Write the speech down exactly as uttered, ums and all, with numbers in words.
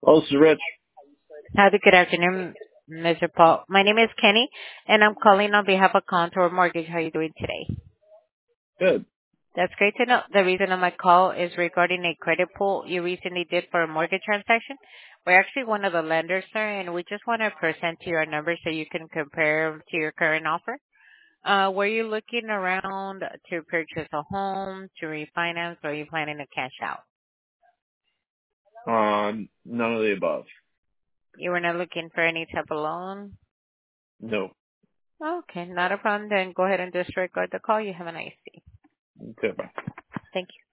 Oh, this is Rich. Howdy, good afternoon, mister Paul. My name is Kenny, and I'm calling on behalf of Contour Mortgage. How are you doing today? Good. That's great to know. The reason of my call is regarding a credit pull you recently did for a mortgage transaction. We're actually one of the lenders, sir, and we just want to present you our numbers so you can compare 'em to your current offer. Uh, were you looking around to purchase a home, to refinance, or are you planning to cash out? Um, none of the above. You were not looking for any type of loan? No. Okay, not a problem. Then go ahead and disregard the call. You have a nice day. Okay, bye. Thank you.